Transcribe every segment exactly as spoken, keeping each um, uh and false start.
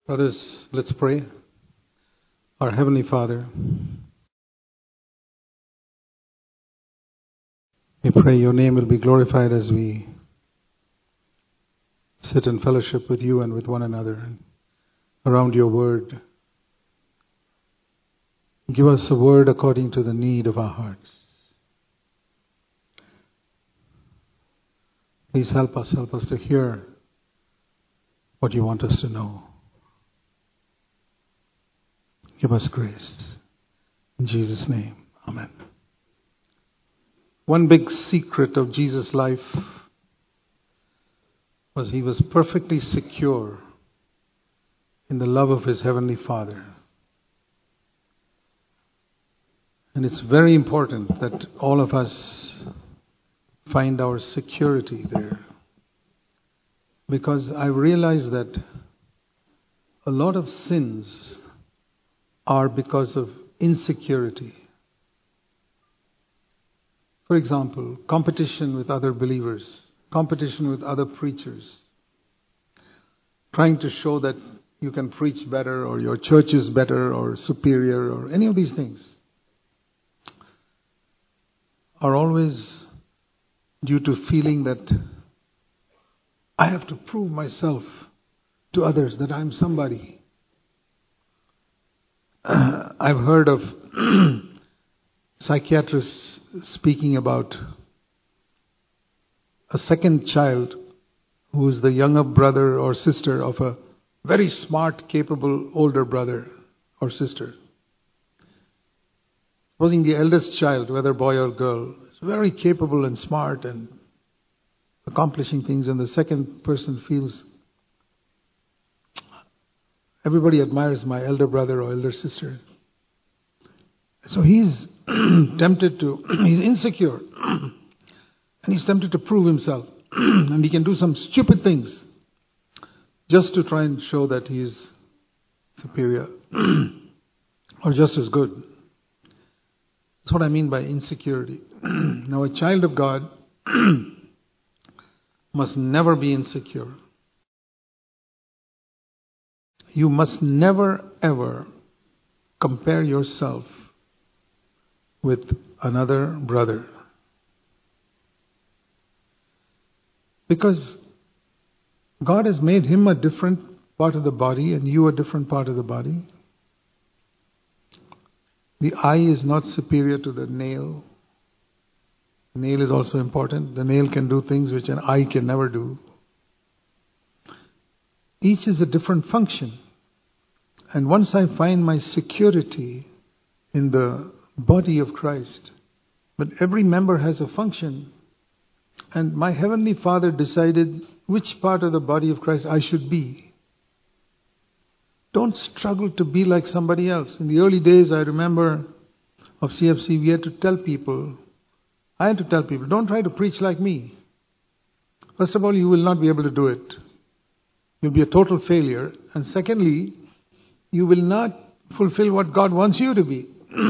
Brothers, let's pray. Our Heavenly Father, we pray your name will be glorified as we sit in fellowship with you and with one another around your word. Give us a word according to the need of our hearts. Please help us, help us to hear what you want us to know. Give us grace. In Jesus' name, amen. One big secret of Jesus' life was he was perfectly secure in the love of his Heavenly Father. And it's very important that all of us find our security there. Because I realize that a lot of sins are because of insecurity. For example, competition with other believers, competition with other preachers, trying to show that you can preach better or your church is better or superior or any of these things are always due to feeling that I have to prove myself to others that I'm somebody. Uh, I've heard of psychiatrists speaking about a second child who is the younger brother or sister of a very smart, capable older brother or sister. Supposing the eldest child, whether boy or girl, is very capable and smart and accomplishing things, and the second person feels, everybody admires my elder brother or elder sister. So he's tempted to, he's insecure. And he's tempted to prove himself. And he can do some stupid things just to try and show that he's superior or just as good. That's what I mean by insecurity. Now, a child of God must never be insecure. You must never ever compare yourself with another brother. Because God has made him a different part of the body and you a different part of the body. The eye is not superior to the nail. The nail is also important. The nail can do things which an eye can never do. Each is a different function. And once I find my security in the body of Christ, but every member has a function, and my Heavenly Father decided which part of the body of Christ I should be. Don't struggle to be like somebody else. In the early days, I remember of C F C, we had to tell people, I had to tell people, don't try to preach like me. First of all, you will not be able to do it. You'll be a total failure. And secondly, you will not fulfill what God wants you to be.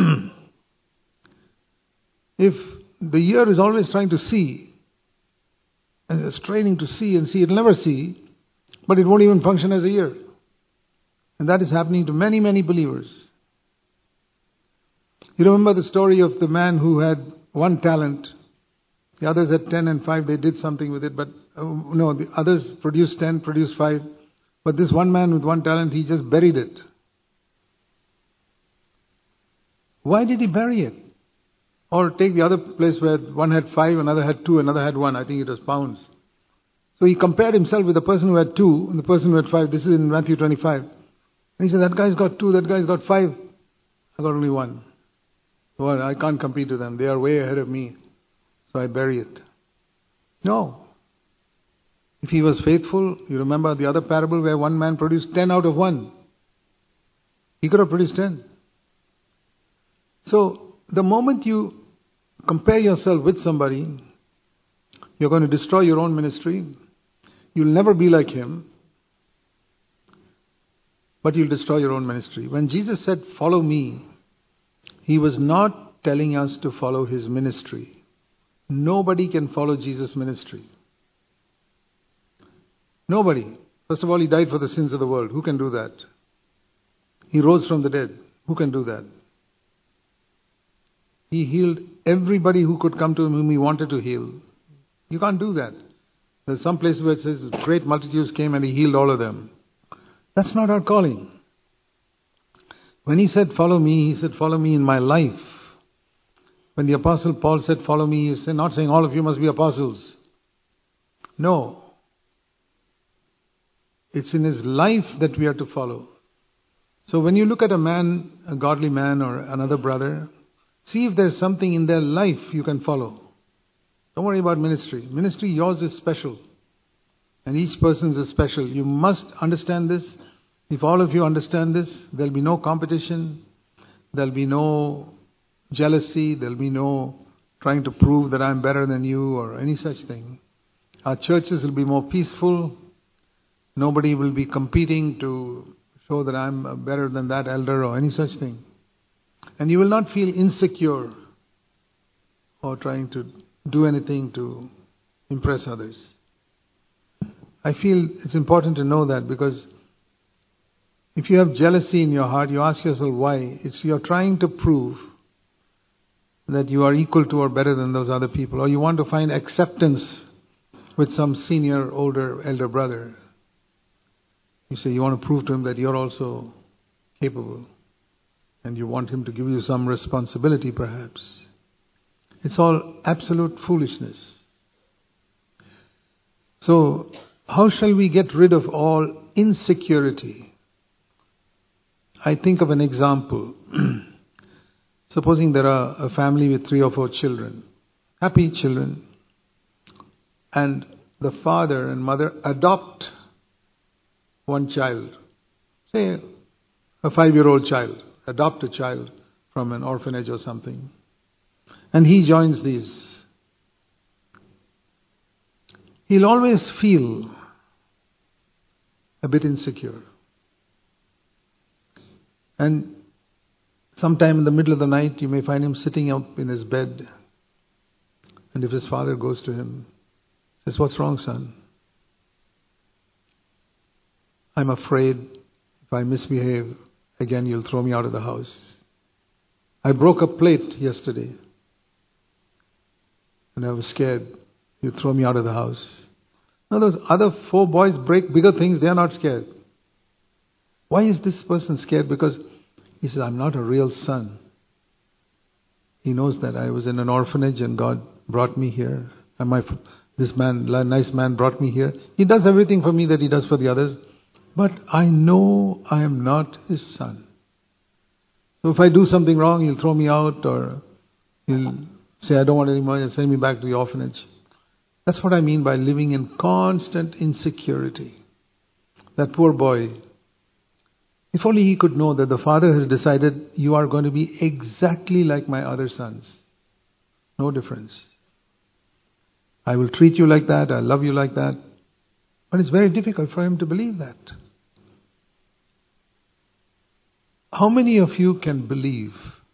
If the ear is always trying to see, and it's training to see and see, it'll never see, but it won't even function as a ear. And that is happening to many, many believers. You remember the story of the man who had one talent. The others had ten and five, they did something with it, but uh, no, the others produced ten, produced five. But this one man with one talent, he just buried it. Why did he bury it? Or take the other place where one had five, another had two, another had one. I think it was pounds. So he compared himself with the person who had two and the person who had five. This is in Matthew twenty-five. And he said, that guy's got two, that guy's got five. I got only one. Well, I can't compete with them. They are way ahead of me. So I bury it. No. If he was faithful, you remember the other parable where one man produced ten out of one. He could have produced ten. So, the moment you compare yourself with somebody, you're going to destroy your own ministry. You'll never be like him. But you'll destroy your own ministry. When Jesus said, follow me, he was not telling us to follow his ministry. Nobody can follow Jesus' ministry. Nobody. First of all, He died for the sins of the world. Who can do that? He rose from the dead. Who can do that? He healed everybody who could come to Him whom He wanted to heal. You can't do that. There's some place where it says great multitudes came and He healed all of them. That's not our calling. When He said, follow me, He said, follow me in my life. When the Apostle Paul said, follow me, He's not saying all of you must be apostles. No. It's in His life that we are to follow. So when you look at a man, a godly man or another brother, see if there's something in their life you can follow. Don't worry about ministry. Ministry, yours is special. And each person's is special. You must understand this. If all of you understand this, there'll be no competition. There'll be no jealousy. There'll be no trying to prove that I'm better than you or any such thing. Our churches will be more peaceful. Nobody will be competing to show that I'm better than that elder or any such thing. And you will not feel insecure or trying to do anything to impress others. I feel it's important to know that, because if you have jealousy in your heart, you ask yourself why. It's you're trying to prove that you are equal to or better than those other people, or you want to find acceptance with some senior, older, elder brother. You say you want to prove to him that you're also capable, and you want him to give you some responsibility perhaps. It's all absolute foolishness. So, how shall we get rid of all insecurity? I think of an example. Supposing there are a family with three or four children, happy children, and the father and mother adopt one child, say a five-year-old child, adopt a child from an orphanage or something, and he joins these. He'll always feel a bit insecure. And sometime in the middle of the night, you may find him sitting up in his bed. And if his father goes to him, says, "What's wrong, son? I'm afraid if I misbehave again, you'll throw me out of the house. I broke a plate yesterday. And I was scared. You throw me out of the house." Now those other four boys break bigger things, they are not scared. Why is this person scared? Because he says, "I'm not a real son." He knows that I was in an orphanage and God brought me here. And my, this man, nice man brought me here. He does everything for me that he does for the others. But I know I am not his son. So if I do something wrong, he'll throw me out, or he'll say, "I don't want any money," and send me back to the orphanage. That's what I mean by living in constant insecurity. That poor boy, if only he could know that the father has decided, you are going to be exactly like my other sons. No difference. I will treat you like that, I love you like that. But it's very difficult for him to believe that. How many of you can believe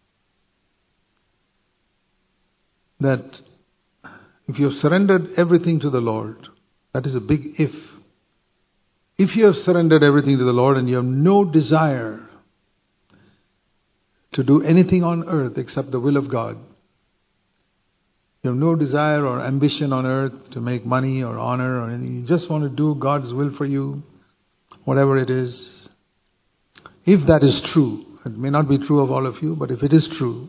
that if you have surrendered everything to the Lord, that is a big if. If you have surrendered everything to the Lord and you have no desire to do anything on earth except the will of God, you have no desire or ambition on earth to make money or honor or anything, you just want to do God's will for you, whatever it is. If that is true, it may not be true of all of you, but if it is true,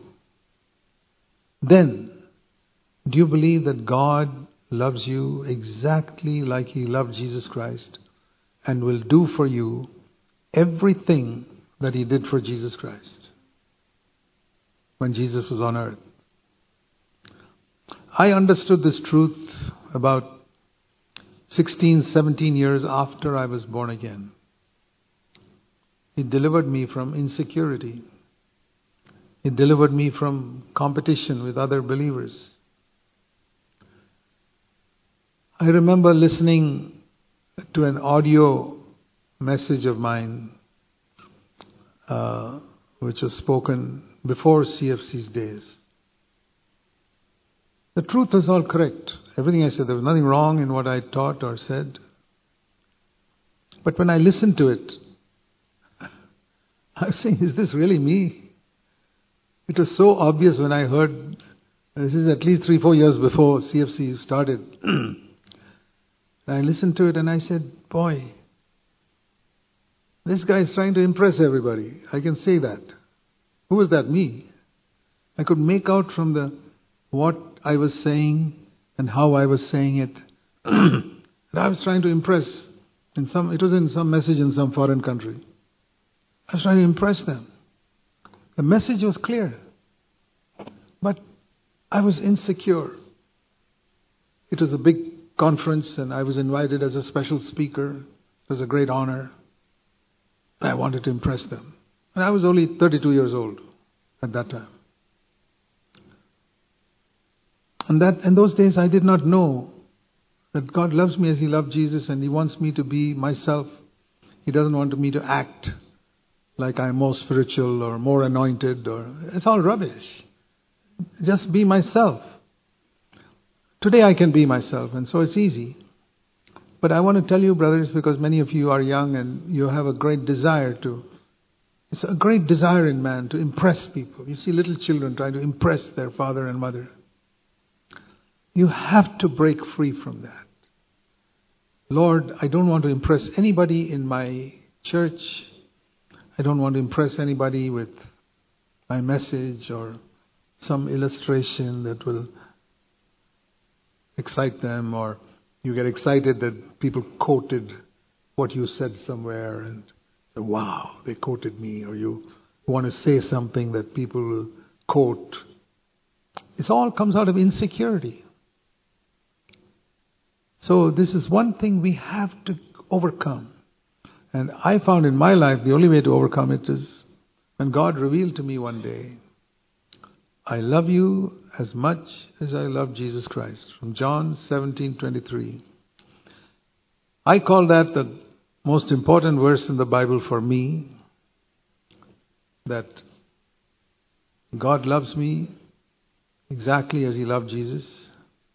then do you believe that God loves you exactly like He loved Jesus Christ and will do for you everything that He did for Jesus Christ when Jesus was on earth? I understood this truth about sixteen, seventeen years after I was born again. It delivered me from insecurity. It delivered me from competition with other believers. I remember listening to an audio message of mine uh, which was spoken before C F C's days. The truth was all correct. Everything I said, there was nothing wrong in what I taught or said. But when I listened to it, I was saying, is this really me? It was so obvious when I heard, this is at least three, four years before C F C started. I listened to it and I said, boy, this guy is trying to impress everybody. I can say that. Who was that? Me. I could make out from the what I was saying and how I was saying it. that I was trying to impress. In some, it was in some message in some foreign country. I was trying to impress them. The message was clear. But I was insecure. It was a big conference and I was invited as a special speaker. It was a great honor. And I wanted to impress them. And I was only thirty-two years old at that time. And that in those days I did not know that God loves me as He loved Jesus and He wants me to be myself. He doesn't want me to act like I'm more spiritual or more anointed, or it's all rubbish. Just be myself. Today I can be myself, and so it's easy. But I want to tell you, brothers, because many of you are young and you have a great desire to, it's a great desire in man to impress people. You see little children trying to impress their father and mother. You have to break free from that. Lord, I don't want to impress anybody in my church. I don't want to impress anybody with my message or some illustration that will excite them, or you get excited that people quoted what you said somewhere and say, wow, they quoted me, or you want to say something that people will quote. It all comes out of insecurity. So this is one thing we have to overcome. And I found in my life the only way to overcome it is when God revealed to me one day, I love you as much as I love Jesus Christ. From John seventeen twenty-three. I call that the most important verse in the Bible for me. That God loves me exactly as He loved Jesus.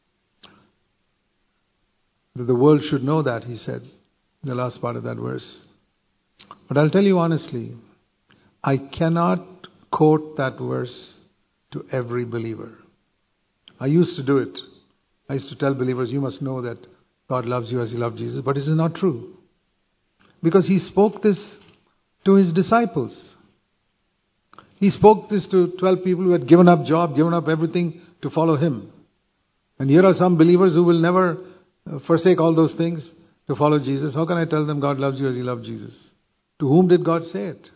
That the world should know that, He said, in the last part of that verse. But I'll tell you honestly, I cannot quote that verse to every believer. I used to do it. I used to tell believers, you must know that God loves you as He loved Jesus. But it is not true. Because He spoke this to His disciples. He spoke this to twelve people who had given up job, given up everything to follow Him. And here are some believers who will never forsake all those things to follow Jesus. How can I tell them God loves you as He loved Jesus? To whom did God say it?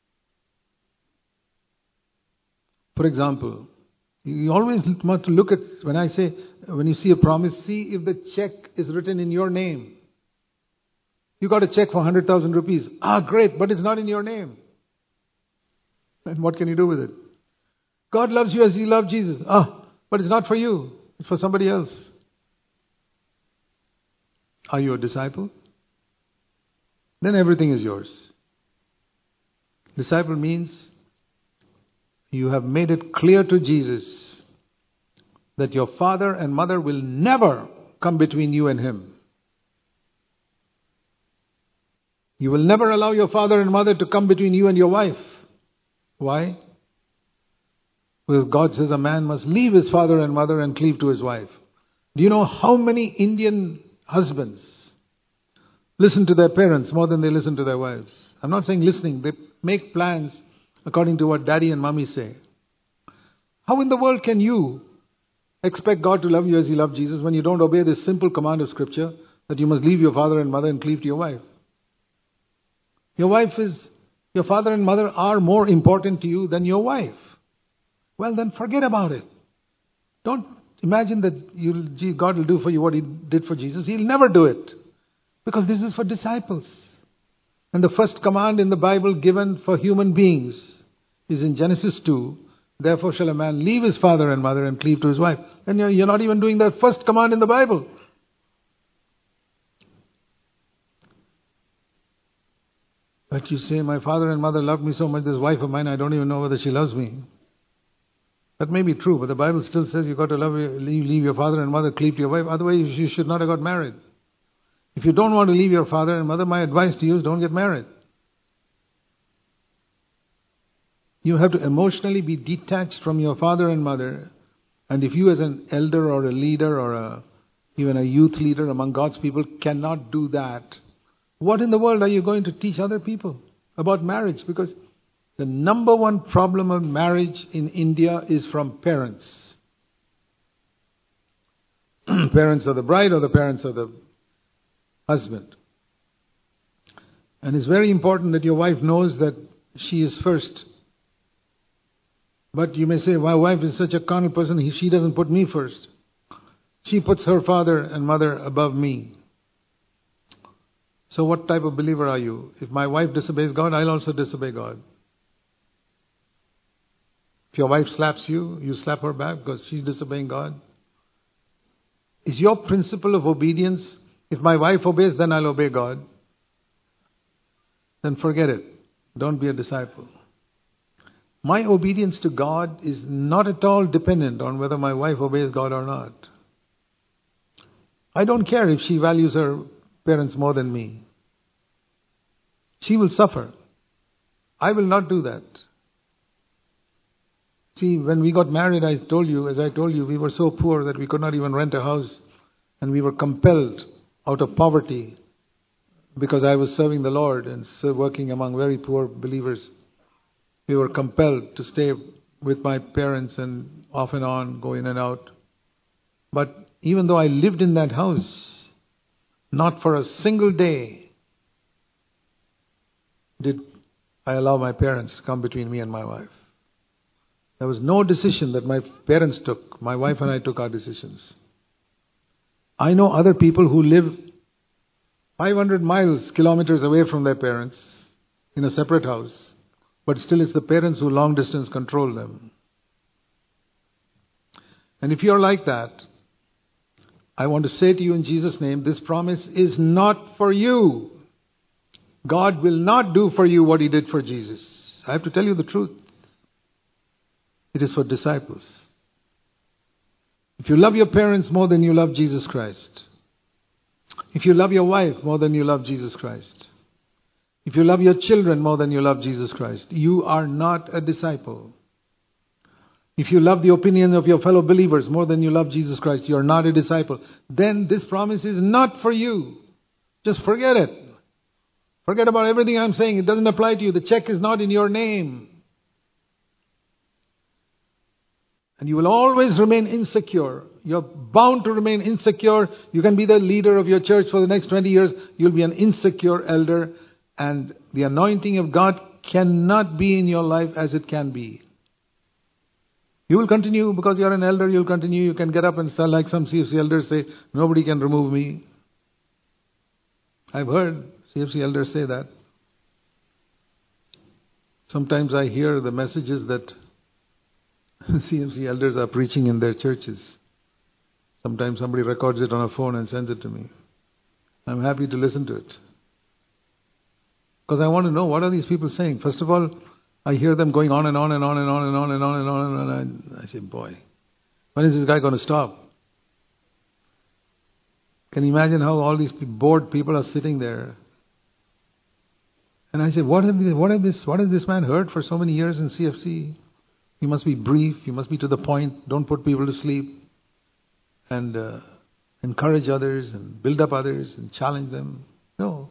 For example, you always want to look at, when I say, when you see a promise, see if the check is written in your name. You got a check for one hundred thousand rupees. Ah, great, but it's not in your name. And what can you do with it? God loves you as He loved Jesus. Ah, but it's not for you. It's for somebody else. Are you a disciple? Then everything is yours. Disciple means you have made it clear to Jesus that your father and mother will never come between you and Him. You will never allow your father and mother to come between you and your wife. Why? Because God says a man must leave his father and mother and cleave to his wife. Do you know how many Indian husbands listen to their parents more than they listen to their wives? I'm not saying listening. They make plans according to what daddy and mommy say. How in the world can you expect God to love you as He loved Jesus when you don't obey this simple command of Scripture that you must leave your father and mother and cleave to your wife? Your wife is, your father and mother are more important to you than your wife. Well, then forget about it. Don't imagine that you'll, God will do for you what He did for Jesus. He'll never do it. Because this is for disciples. And the first command in the Bible given for human beings is in Genesis two. Therefore shall a man leave his father and mother and cleave to his wife. And you're, you're not even doing that first command in the Bible. But you say, my father and mother loved me so much, this wife of mine, I don't even know whether she loves me. That may be true, but the Bible still says you've got to love, leave, leave your father and mother, cleave to your wife. Otherwise you should not have got married. If you don't want to leave your father and mother, my advice to you is don't get married. You have to emotionally be detached from your father and mother. And if you as an elder or a leader or a, even a youth leader among God's people cannot do that, what in the world are you going to teach other people about marriage? Because the number one problem of marriage in India is from parents. Parents of the bride or the parents of the husband. And it's very important that your wife knows that she is first. But you may say, my wife is such a carnal person, she doesn't put me first. She puts her father and mother above me. So what type of believer are you? If my wife disobeys God, I'll also disobey God. If your wife slaps you, you slap her back because she's disobeying God. Is your principle of obedience, if my wife obeys, then I'll obey God? Then forget it. Don't be a disciple. My obedience to God is not at all dependent on whether my wife obeys God or not. I don't care if she values her parents more than me. She will suffer. I will not do that. See, when we got married, I told you, as I told you, we were so poor that we could not even rent a house. And we were compelled out of poverty, because I was serving the Lord and working among very poor believers. We were compelled to stay with my parents and off and on, go in and out. But even though I lived in that house, not for a single day did I allow my parents to come between me and my wife. There was no decision that my parents took. My wife and I took our decisions. I know other people who live five hundred miles, kilometers away from their parents in a separate house. But still it's the parents who long distance control them. And if you're like that, I want to say to you in Jesus' name, this promise is not for you. God will not do for you what He did for Jesus. I have to tell you the truth. It is for disciples. If you love your parents more than you love Jesus Christ, if you love your wife more than you love Jesus Christ, if you love your children more than you love Jesus Christ, you are not a disciple. If you love the opinion of your fellow believers more than you love Jesus Christ, you are not a disciple. Then this promise is not for you. Just forget it. Forget about everything I'm saying. It doesn't apply to you. The check is not in your name. And you will always remain insecure. You're bound to remain insecure. You can be the leader of your church for the next twenty years. You'll be an insecure elder. And the anointing of God cannot be in your life as it can be. You will continue, because you're an elder, you'll continue. You can get up and say, like some C F C elders say, nobody can remove me. I've heard C F C elders say that. Sometimes I hear the messages that C F C elders are preaching in their churches. Sometimes somebody records it on a phone and sends it to me. I'm happy to listen to it. Because I want to know, what are these people saying? First of all, I hear them going on and on and on and on and on and on and on and on. I say, boy, when is this guy going to stop? Can you imagine how all these bored people are sitting there? And I say, what have, what have this, what has this man heard for so many years in C F C? You must be brief, you must be to the point, don't put people to sleep. And uh, encourage others and build up others and challenge them. No.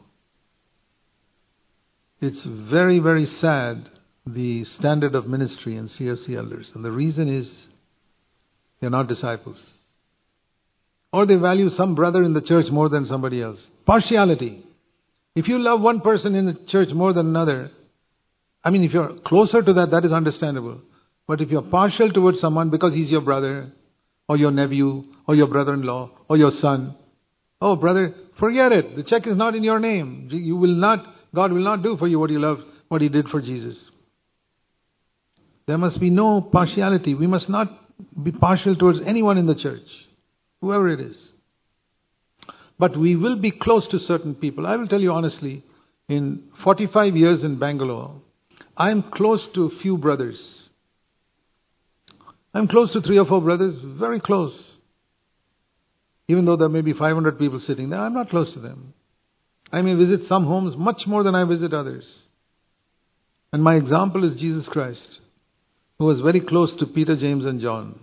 It's very, very sad, the standard of ministry in C F C elders. And the reason is, they're not disciples. Or they value some brother in the church more than somebody else. Partiality. If you love one person in the church more than another, I mean, if you're closer to that, that is understandable. But if you're partial towards someone because he's your brother, or your nephew, or your brother-in-law, or your son, oh brother, forget it. The check is not in your name. You will not, God will not do for you what you love, what He did for Jesus. There must be no partiality. We must not be partial towards anyone in the church, whoever it is. But we will be close to certain people. I will tell you honestly, in forty-five years in Bangalore, I am close to a few brothers. I'm close to three or four brothers, very close. Even though there may be five hundred people sitting there, I'm not close to them. I may visit some homes much more than I visit others. And my example is Jesus Christ, who was very close to Peter, James and John.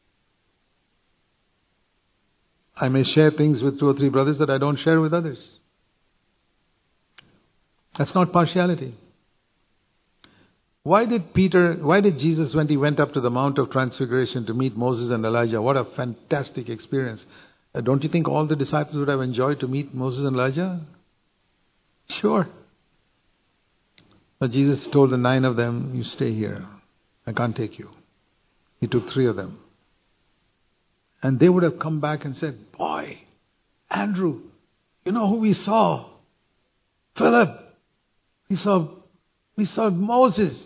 I may share things with two or three brothers that I don't share with others. That's not partiality. Why did Peter, why did Jesus, when he went up to the Mount of Transfiguration to meet Moses and Elijah, what a fantastic experience. Uh, don't you think all the disciples would have enjoyed to meet Moses and Elijah? Sure. But Jesus told the nine of them, you stay here. I can't take you. He took three of them. And they would have come back and said, boy, Andrew, you know who we saw? Philip. We saw, we saw Moses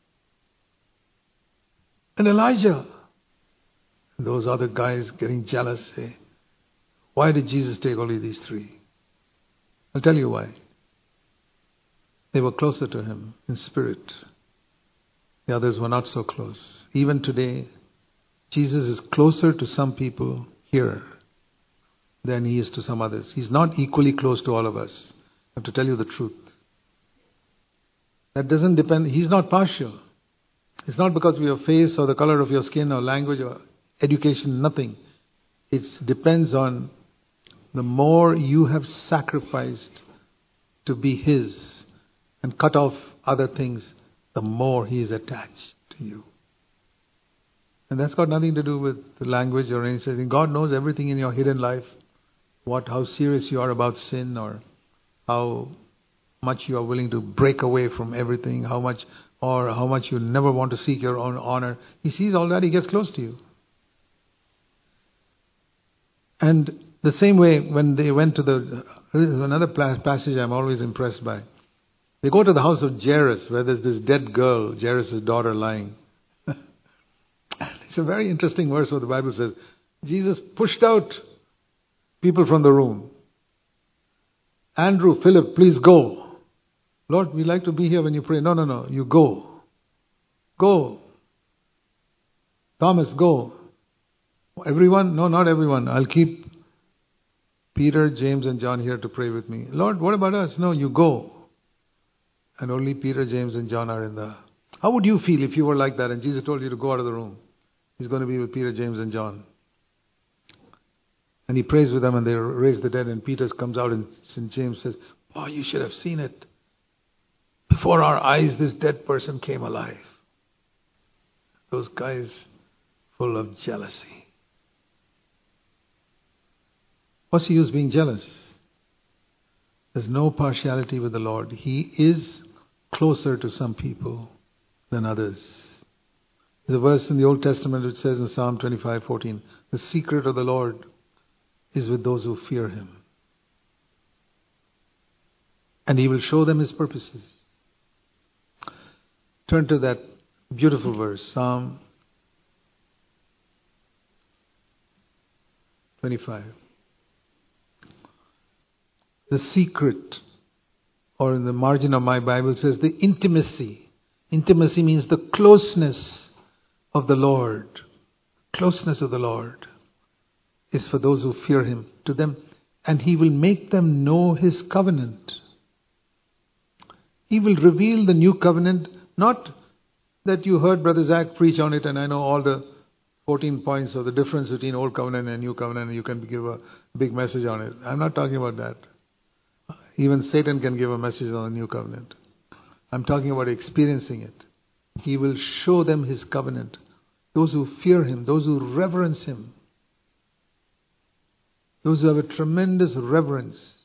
and Elijah. And those other guys getting jealous say, why did Jesus take only these three? I'll tell you why. They were closer to him in spirit. The others were not so close. Even today, Jesus is closer to some people here than he is to some others. He's not equally close to all of us. I have to tell you the truth. That doesn't depend, he's not partial. It's not because of your face or the color of your skin or language or education, nothing. It depends on the more you have sacrificed to be his and cut off other things, the more he is attached to you. And that's got nothing to do with the language or anything. God knows everything in your hidden life. What, how serious you are about sin, or how much you are willing to break away from everything, how much, or how much you never want to seek your own honor. He sees all that, he gets close to you. And the same way when they went to the, this is another passage I'm always impressed by. They go to the house of Jairus, where there's this dead girl, Jairus' daughter, lying. It's a very interesting verse where the Bible says, Jesus pushed out people from the room. Andrew, Philip, please go. Lord, we like to be here when you pray. No, no, no, you go. Go. Thomas, go. Everyone? No, not everyone. I'll keep Peter, James and John here to pray with me. Lord, what about us? No, you go. And only Peter, James and John are in the... How would you feel if you were like that and Jesus told you to go out of the room? He's going to be with Peter, James and John. And he prays with them and they raise the dead, and Peter comes out and James says, oh, you should have seen it. Before our eyes, this dead person came alive. Those guys full of jealousy. What's the use being jealous? There's no partiality with the Lord. He is closer to some people than others. There's a verse in the Old Testament which says in Psalm twenty-five fourteen, the secret of the Lord is with those who fear him. And he will show them his purposes. Turn to that beautiful verse, Psalm twenty-five. The secret, or in the margin of my Bible says the intimacy. Intimacy means the closeness of the Lord. Closeness of the Lord is for those who fear him, to them, and he will make them know his covenant. He will reveal the new covenant, not that you heard Brother Zach preach on it and I know all the fourteen points of the difference between Old Covenant and New Covenant and you can give a big message on it. I'm not talking about that. Even Satan can give a message on the New Covenant. I'm talking about experiencing it. He will show them his covenant. Those who fear him, those who reverence him, those who have a tremendous reverence.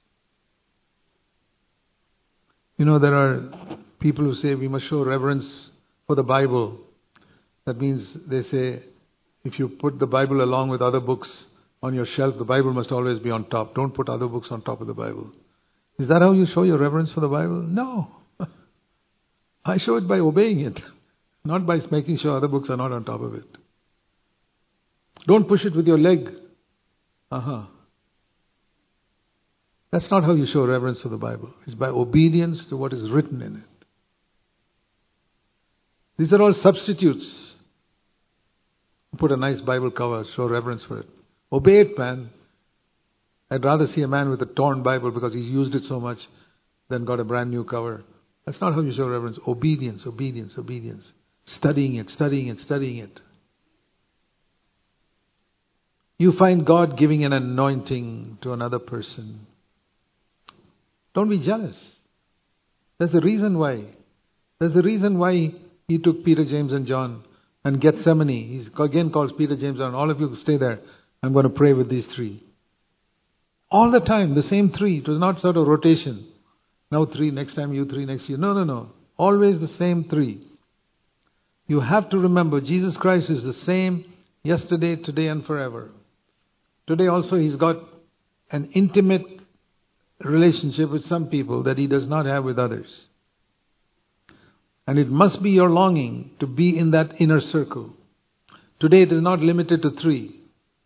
You know, there are people who say we must show reverence for the Bible. That means they say if you put the Bible along with other books on your shelf, the Bible must always be on top. Don't put other books on top of the Bible. Is that how you show your reverence for the Bible? No. I show it by obeying it, not by making sure other books are not on top of it. Don't push it with your leg. Uh-huh. That's not how you show reverence to the Bible. It's by obedience to what is written in it. These are all substitutes. Put a nice Bible cover, show reverence for it. Obey it, man. I'd rather see a man with a torn Bible because he's used it so much than got a brand new cover. That's not how you show reverence. Obedience, obedience, obedience. Studying it, studying it, studying it. You find God giving an anointing to another person. Don't be jealous. There's the reason why. There's the reason why he took Peter, James and John and Gethsemane. He again calls Peter, James and all of you stay there. I'm going to pray with these three. All the time, the same three. It was not sort of rotation. Now three, next time you three, next year. No, no, no. Always the same three. You have to remember Jesus Christ is the same yesterday, today and forever. Today also He's got an intimate relationship with some people that He does not have with others. And it must be your longing to be in that inner circle. Today it is not limited to three.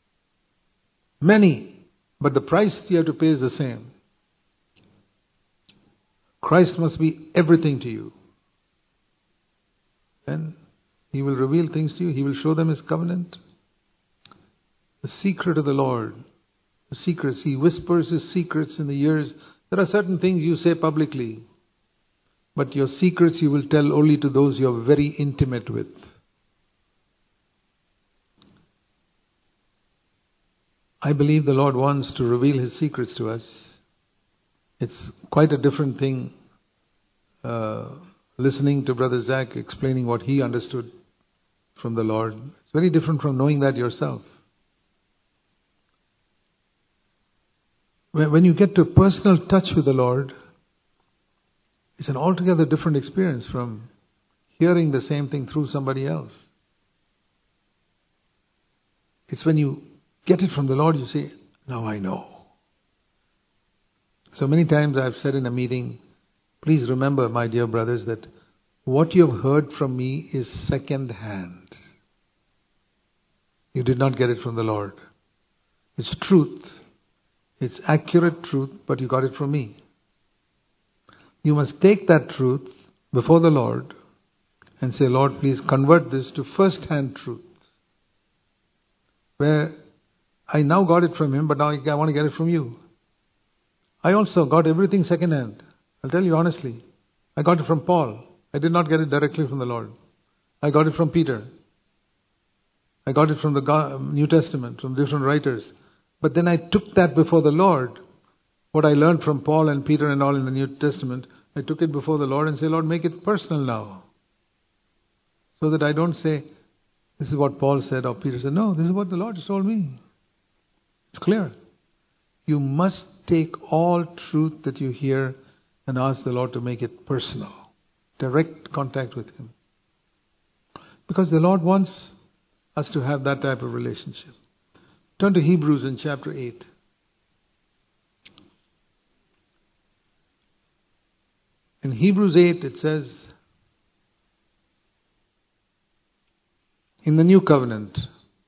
Many, but the price you have to pay is the same. Christ must be everything to you. Then He will reveal things to you. He will show them His covenant. The secret of the Lord. The secrets. He whispers His secrets in the ears. There are certain things you say publicly. But your secrets you will tell only to those you are very intimate with. I believe the Lord wants to reveal His secrets to us. It's quite a different thing uh, listening to Brother Zach explaining what he understood from the Lord. It's very different from knowing that yourself. When you get to personal touch with the Lord, it's an altogether different experience from hearing the same thing through somebody else. It's when you get it from the Lord, you say, now I know. So many times I've said in a meeting, please remember, my dear brothers, that what you have heard from me is second hand. You did not get it from the Lord. It's truth. It's accurate truth, but you got it from me. You must take that truth before the Lord and say, Lord, please convert this to first-hand truth. Where I now got it from Him, but now I want to get it from you. I also got everything second-hand. I'll tell you honestly. I got it from Paul. I did not get it directly from the Lord. I got it from Peter. I got it from the New Testament, from different writers. But then I took that before the Lord. What I learned from Paul and Peter and all in the New Testament, I took it before the Lord and say, Lord, make it personal now. So that I don't say, this is what Paul said or Peter said. No, this is what the Lord has told me. It's clear. You must take all truth that you hear and ask the Lord to make it personal. Direct contact with Him. Because the Lord wants us to have that type of relationship. Turn to Hebrews in chapter eight. In Hebrews eight it says, in the new covenant,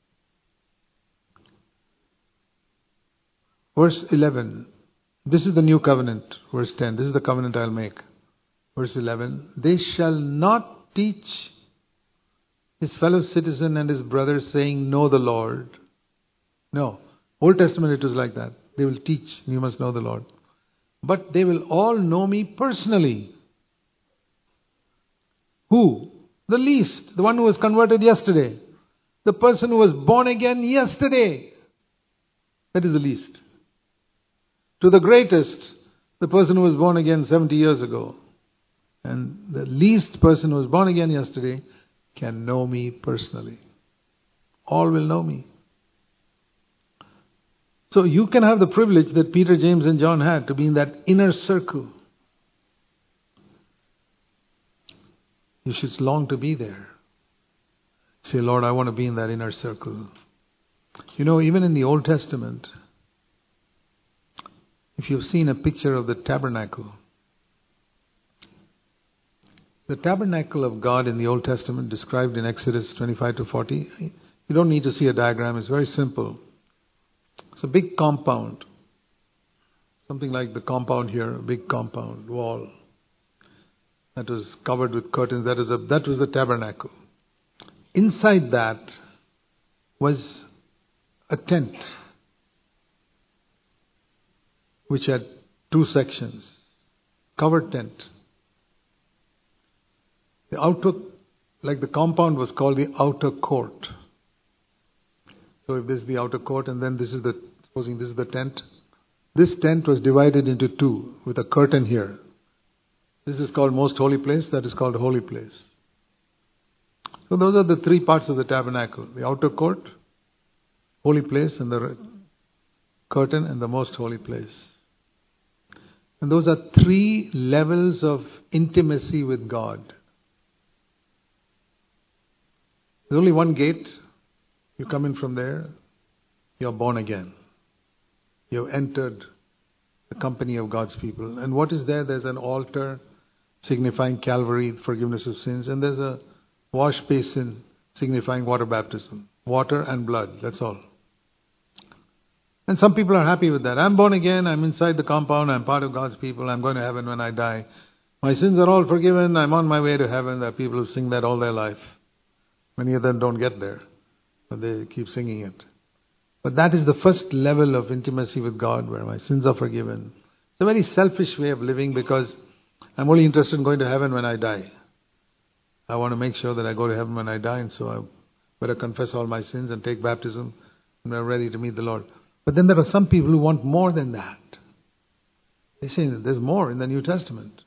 verse eleven, this is the new covenant, verse ten, this is the covenant I'll make. Verse eleven, they shall not teach his fellow citizen and his brothers saying, know the Lord. No, Old Testament it was like that. They will teach, you must know the Lord. But they will all know me personally. Who? The least, the one who was converted yesterday. The person who was born again yesterday. That is the least. To the greatest, the person who was born again seventy years ago. And the least person who was born again yesterday can know me personally. All will know me. So you can have the privilege that Peter, James and John had to be in that inner circle. You should long to be there. Say, Lord, I want to be in that inner circle. You know, even in the Old Testament, if you've seen a picture of the tabernacle, the tabernacle of God in the Old Testament described in Exodus twenty-five to forty, you don't need to see a diagram, it's very simple. It's a big compound. Something like the compound here, a big compound, wall. That was covered with curtains. That was, a, that was the tabernacle. Inside that was a tent. which had two sections. Covered tent. The outer, like the compound was called the outer court. So if this is the outer court and then this is the, supposing this is the tent. This tent was divided into two with a curtain here. This is called most holy place, that is called holy place. So those are the three parts of the tabernacle. The outer court, holy place, and the curtain, and the most holy place. And those are three levels of intimacy with God. There's only one gate. You come in from there, you're born again. You've entered the company of God's people. And what is there? There's an altar signifying Calvary, forgiveness of sins. And there's a wash basin signifying water baptism. Water and blood, that's all. And some people are happy with that. I'm born again, I'm inside the compound, I'm part of God's people, I'm going to heaven when I die. My sins are all forgiven, I'm on my way to heaven. There are people who sing that all their life. Many of them don't get there, but they keep singing it. But that is the first level of intimacy with God, where my sins are forgiven. It's a very selfish way of living, because I'm only interested in going to heaven when I die. I want to make sure that I go to heaven when I die, and so I better confess all my sins and take baptism when I'm ready to meet the Lord. But then there are some people who want more than that. They say that there's more in the New Testament.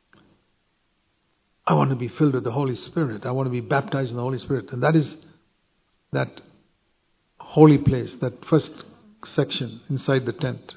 I want to be filled with the Holy Spirit. I want to be baptized in the Holy Spirit. And that is that holy place, that first section inside the tent.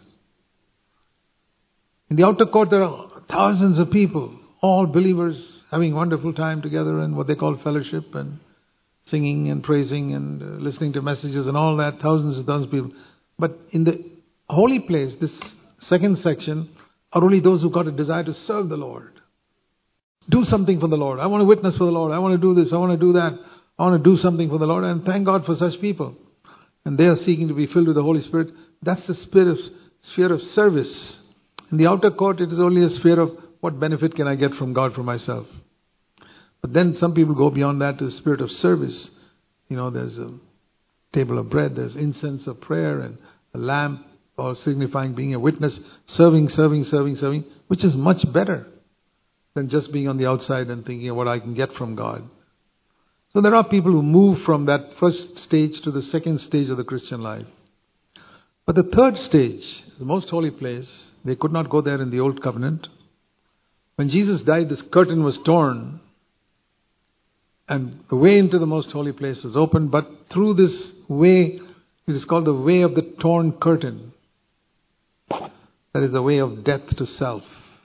In the outer court there are thousands of people, all believers having wonderful time together in what they call fellowship and singing and praising and uh, listening to messages and all that, thousands and thousands of people. But in the holy place, this second section, are only those who got a desire to serve the Lord. Do something for the Lord. I want to witness for the Lord. I want to do this. I want to do that. I want to do something for the Lord. And thank God for such people. And they are seeking to be filled with the Holy Spirit. That's the spirit of, sphere of service. In the outer court, it is only a sphere of what benefit can I get from God for myself. But then some people go beyond that to the spirit of service. You know, there's a table of bread, there's incense of prayer, and a lamp, or signifying being a witness, serving, serving, serving, serving, which is much better than just being on the outside and thinking of what I can get from God. So there are people who move from that first stage to the second stage of the Christian life. But the third stage, the most holy place, they could not go there in the old covenant. When Jesus died, this curtain was torn and the way into the most holy place was open, but through this way, it is called the way of the torn curtain. That is the way of death to self.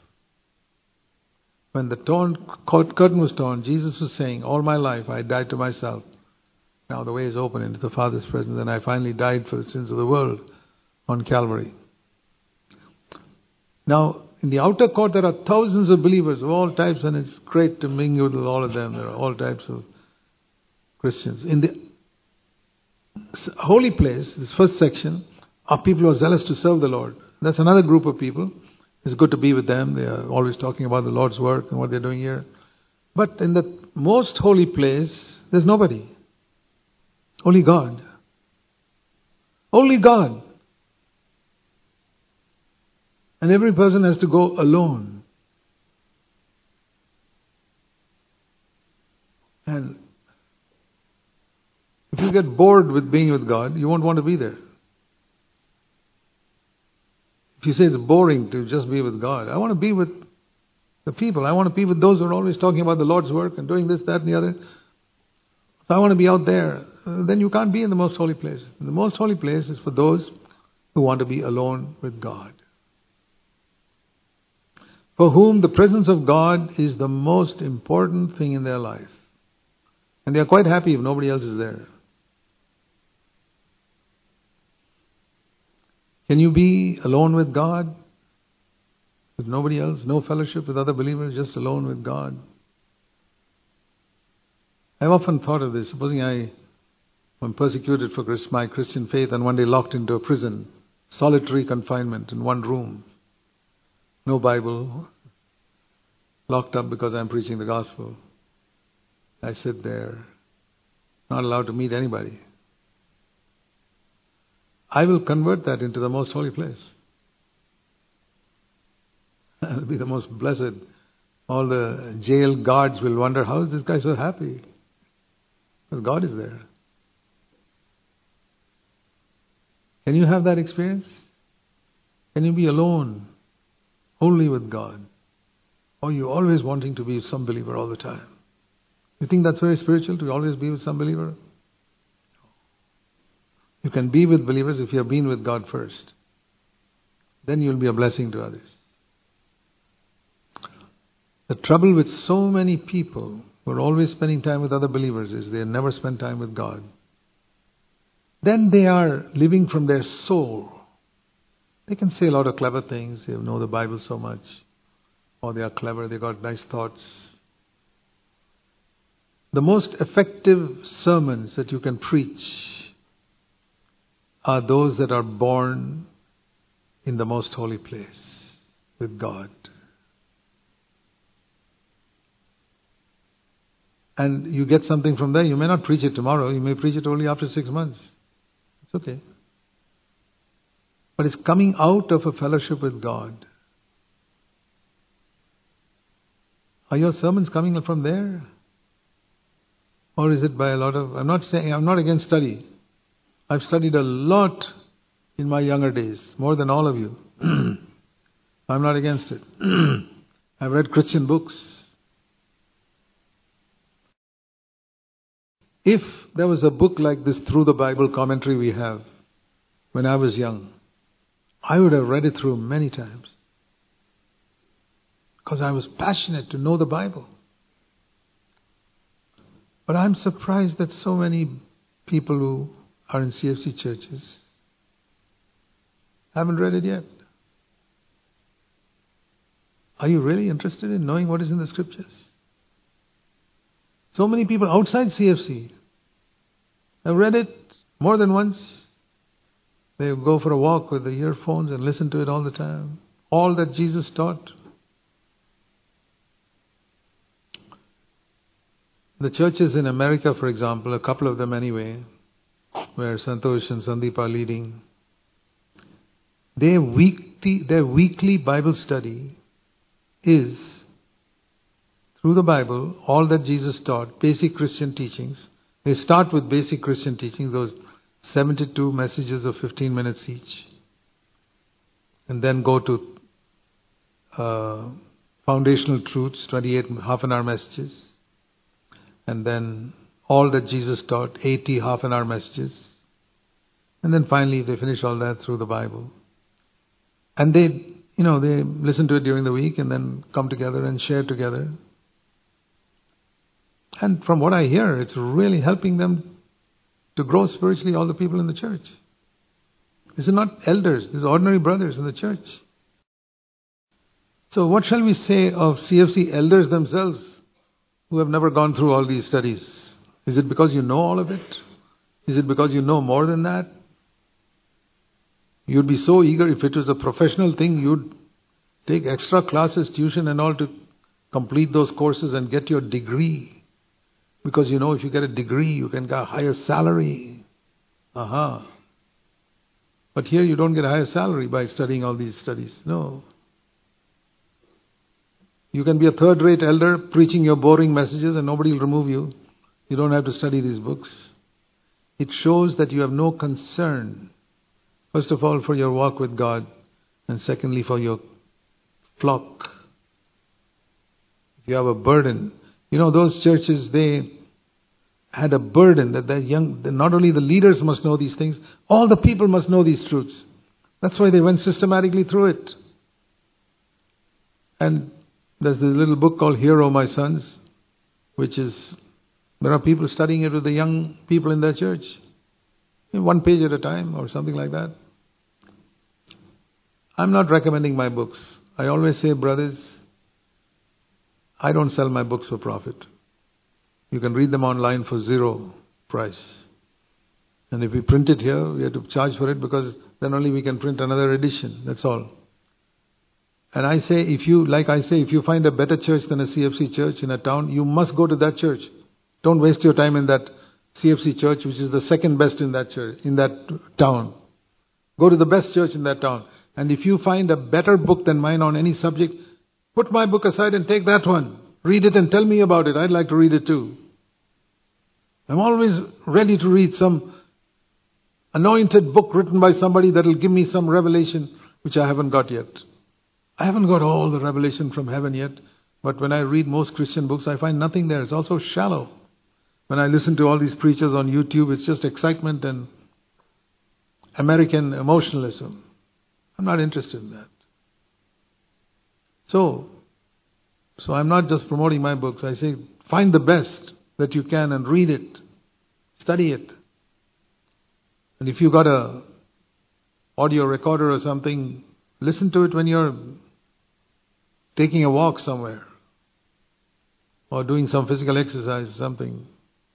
When the torn curtain was torn, Jesus was saying, all my life I died to myself. Now the way is open into the Father's presence, and I finally died for the sins of the world on Calvary. Now, in the outer court there are thousands of believers of all types, and it's great to mingle with all of them. There are all types of Christians. In the holy place, this first section, are people who are zealous to serve the Lord. That's another group of people. It's good to be with them. They are always talking about the Lord's work and what they're doing here. But in the most holy place, there's nobody. Only God. Only God. And every person has to go alone. And if you get bored with being with God, you won't want to be there. If you say it's boring to just be with God, I want to be with the people. I want to be with those who are always talking about the Lord's work and doing this, that, and the other. So I want to be out there. Then you can't be in the most holy place. The most holy place is for those who want to be alone with God. For whom the presence of God is the most important thing in their life. And they are quite happy if nobody else is there. Can you be alone with God? With nobody else? No fellowship with other believers? Just alone with God? I've often thought of this. Supposing I am persecuted for my Christian faith and one day locked into a prison. Solitary confinement in one room. No Bible. Locked up because I'm preaching the gospel. I sit there. Not allowed to meet anybody. I will convert that into the most holy place. It'll be the most blessed. All the jail guards will wonder, how is this guy so happy? Because God is there. Can you have that experience? Can you be alone, only with God? Or are you always wanting to be with some believer all the time? You think that's very spiritual, to always be with some believer? You can be with believers if you have been with God first. Then you'll be a blessing to others. The trouble with so many people who are always spending time with other believers is they never spend time with God. Then they are living from their soul. They can say a lot of clever things. They know the Bible so much. Or they are clever. They got nice thoughts. The most effective sermons that you can preach are those that are born in the most holy place with God. And you get something from there. You may not preach it tomorrow. You may preach it only after six months. It's okay. But it's coming out of a fellowship with God. Are your sermons coming from there? Or is it by a lot of... I'm not saying... I'm not against study. I've studied a lot in my younger days. More than all of you. I'm not against it. I've read Christian books. If there was a book like this, Through the Bible commentary we have, when I was young, I would have read it through many times. Because I was passionate to know the Bible. But I'm surprised that so many people who are in C F C churches haven't read it yet. Are you really interested in knowing what is in the scriptures? So many people outside C F C have read it more than once. They go for a walk with the earphones and listen to it all the time. All that Jesus taught. The churches in America, for example, a couple of them anyway, where Santosh and Sandeep are leading, their weekly, their weekly Bible study is through the Bible, all that Jesus taught, basic Christian teachings. They start with basic Christian teachings, those seventy-two messages of fifteen minutes each. And then go to uh, foundational truths, twenty-eight half an hour messages. And then all that Jesus taught, eighty half an hour messages. And then finally they finish all that through the Bible. And they, you know, they listen to it during the week and then come together and share together. And from what I hear, it's really helping them to grow spiritually, all the people in the church. These are not elders, these are ordinary brothers in the church. So what shall we say of C F C elders themselves who have never gone through all these studies? Is it because you know all of it? Is it because you know more than that? You'd be so eager if it was a professional thing, you'd take extra classes, tuition and all to complete those courses and get your degree. Because you know if you get a degree, you can get a higher salary. Aha. But here you don't get a higher salary by studying all these studies. No. You can be a third-rate elder preaching your boring messages and nobody will remove you. You don't have to study these books. It shows that you have no concern, first of all, for your walk with God, and secondly, for your flock. If you have a burden. You know, those churches, they had a burden that the young, that not only the leaders must know these things, all the people must know these truths. That's why they went systematically through it. And there's this little book called Hear, O My Sons, which is, there are people studying it with the young people in their church. One page at a time or something like that. I'm not recommending my books. I always say, brothers, I don't sell my books for profit. You can read them online for zero price. And if we print it here, we have to charge for it because then only we can print another edition. That's all. And I say, if you, like I say, if you find a better church than a C F C church in a town, you must go to that church. Don't waste your time in that C F C church, which is the second best in that church, in that town. Go to the best church in that town. And if you find a better book than mine on any subject, Put my book aside and take that one. Read it and tell me about it. I'd like to read it too. I'm always ready to read some anointed book written by somebody that will give me some revelation which I haven't got yet. I haven't got all the revelation from heaven yet, but when I read most Christian books, I find nothing there. It's also shallow. When I listen to all these preachers on YouTube, it's just excitement and American emotionalism. I'm not interested in that. So, so I'm not just promoting my books. I say, find the best that you can and read it. Study it. And if you got a audio recorder or something, listen to it when you're taking a walk somewhere or doing some physical exercise, something.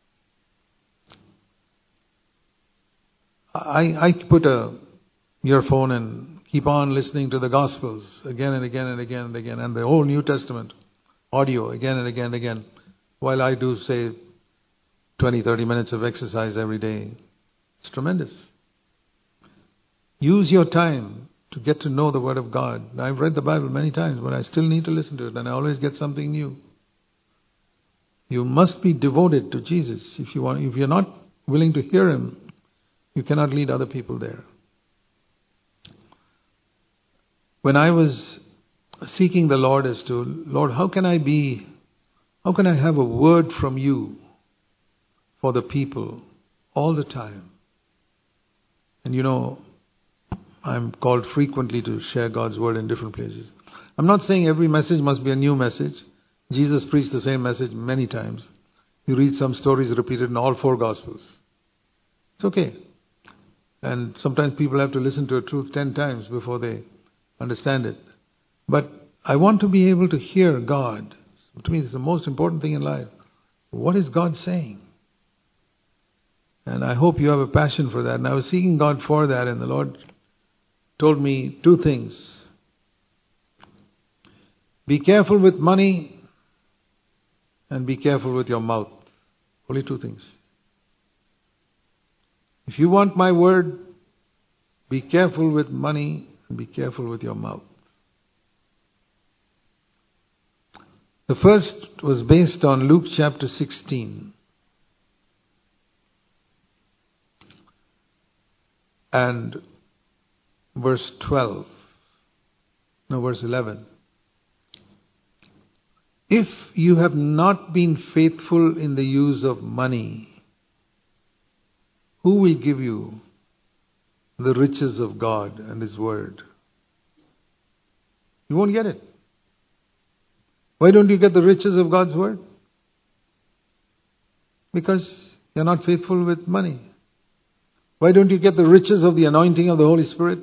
I, I put a earphone and keep on listening to the Gospels again and again and again and again, and the whole New Testament audio again and again and again, while I do, say, twenty, thirty minutes of exercise every day. It's tremendous. Use your time to get to know the Word of God. I've read the Bible many times, but I still need to listen to it, and I always get something new. You must be devoted to Jesus. If you want, if you're not willing to hear Him, you cannot lead other people there. When I was seeking the Lord as to, Lord, how can I be, how can I have a word from you for the people all the time? And you know, I'm called frequently to share God's word in different places. I'm not saying every message must be a new message. Jesus preached the same message many times. You read some stories repeated in all four Gospels. It's okay. And sometimes people have to listen to a truth ten times before they understand it. But I want to be able to hear God. To me, it's the most important thing in life. What is God saying? And I hope you have a passion for that. And I was seeking God for that, and the Lord told me two things. Be careful with money and be careful with your mouth. Only two things. If you want my word, be careful with money and be careful with your mouth. The first was based on Luke chapter sixteen. And verse twelve. No, verse eleven. If you have not been faithful in the use of money, who will give you the riches of God and His Word? You won't get it. Why don't you get the riches of God's Word? Because you're not faithful with money. Why don't you get the riches of the anointing of the Holy Spirit?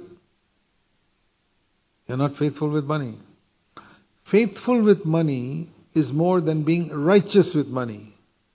You're not faithful with money. Faithful with money is more than being righteous with money.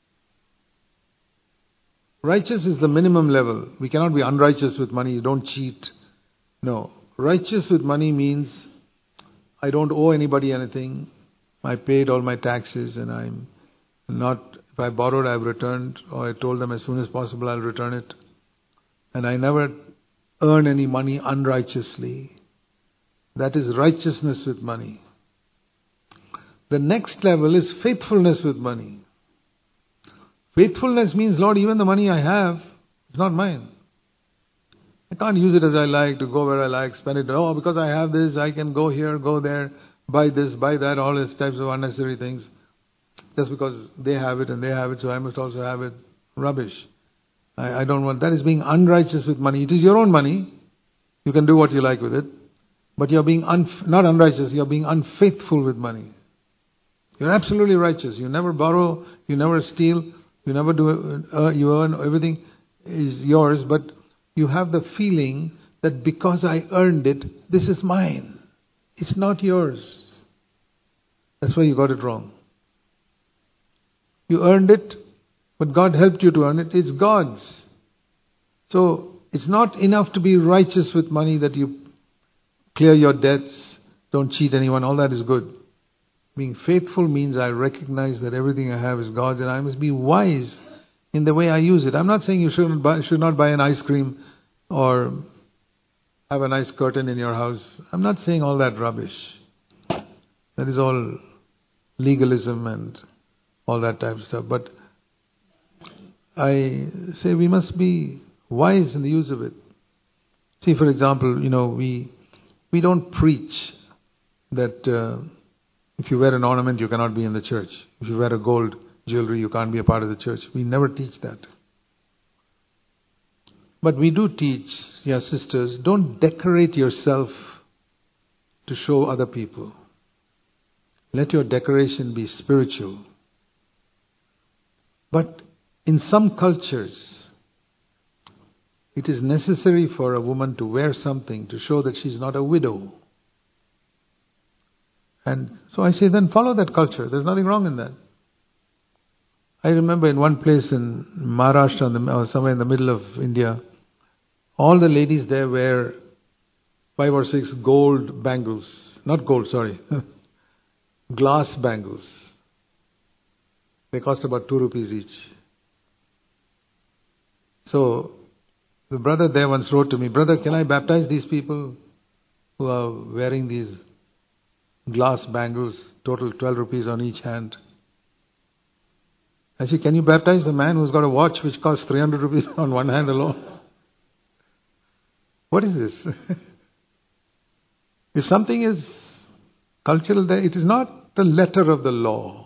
Righteous is the minimum level. We cannot be unrighteous with money. You don't cheat. No. Righteous with money means I don't owe anybody anything. I paid all my taxes and I'm not, if I borrowed, I've returned, or I told them as soon as possible I'll return it. And I never earn any money unrighteously. That is righteousness with money. The next level is faithfulness with money. Faithfulness means, Lord, even the money I have, it's not mine. I can't use it as I like, to go where I like, spend it. Oh, because I have this, I can go here, go there, buy this, buy that, all these types of unnecessary things. Just because they have it and they have it, so I must also have it. Rubbish. I, I don't want, that is being unrighteous with money. It is your own money. You can do what you like with it. But you're being, un, not unrighteous, you're being unfaithful with money. You're absolutely righteous. You never borrow, you never steal, you never do, uh, you earn, everything is yours, but you have the feeling that because I earned it, this is mine. It's not yours. That's why you got it wrong. You earned it, but God helped you to earn it. It's God's. So it's not enough to be righteous with money, that you clear your debts, don't cheat anyone, all that is good. Being faithful means I recognize that everything I have is God's, and I must be wise in the way I use it. I'm not saying you shouldn't buy, should not buy an ice cream or have a nice curtain in your house. I'm not saying all that rubbish. That is all legalism and all that type of stuff. But I say we must be wise in the use of it. See, for example, you know, we we don't preach that uh, if you wear an ornament, you cannot be in the church. If you wear a gold jewelry, you can't be a part of the church. We never teach that. But we do teach, yeah, sisters, don't decorate yourself to show other people. Let your decoration be spiritual. But in some cultures, it is necessary for a woman to wear something to show that she's not a widow. And so I say, then follow that culture. There's nothing wrong in that. I remember in one place in Maharashtra, or somewhere in the middle of India, all the ladies there wear five or six gold bangles. Not gold, sorry. Glass bangles. They cost about two rupees each. So, the brother there once wrote to me, "Brother, can I baptize these people who are wearing these glass bangles, total twelve rupees on each hand?" I said, "Can you baptize the man who's got a watch which costs three hundred rupees on one hand alone?" What is this? If something is cultural there, it is not the letter of the law.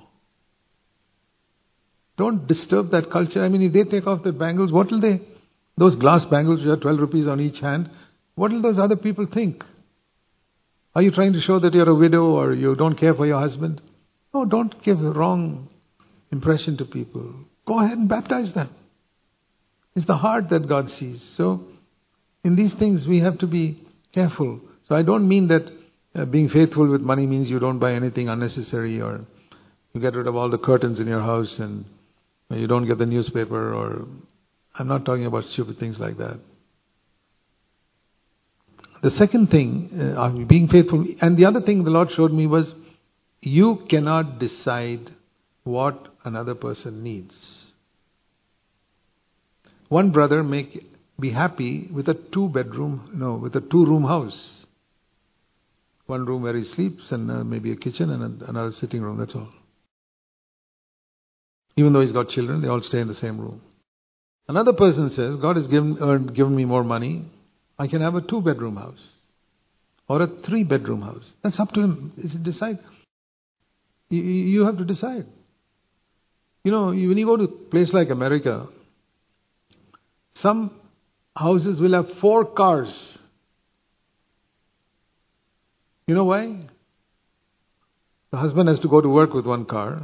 Don't disturb that culture. I mean, if they take off their bangles, what will they, those glass bangles which are twelve rupees on each hand, what will those other people think? Are you trying to show that you're a widow or you don't care for your husband? No, don't give the wrong impression to people. Go ahead and baptize them. It's the heart that God sees. So, in these things we have to be careful. So I don't mean that uh, being faithful with money means you don't buy anything unnecessary, or you get rid of all the curtains in your house and you don't get the newspaper, or I'm not talking about stupid things like that. The second thing, uh, being faithful, and the other thing the Lord showed me was, you cannot decide what another person needs. One brother may be happy with a two-bedroom, no, with a two-room house. One room where he sleeps and uh, maybe a kitchen and a, another sitting room, that's all. Even though he's got children, they all stay in the same room. Another person says, God has given, earned, given me more money, I can have a two-bedroom house. Or a three-bedroom house. That's up to him. It's decide. You, you have to decide. You know, when you go to a place like America, some houses will have four cars. You know why? The husband has to go to work with one car.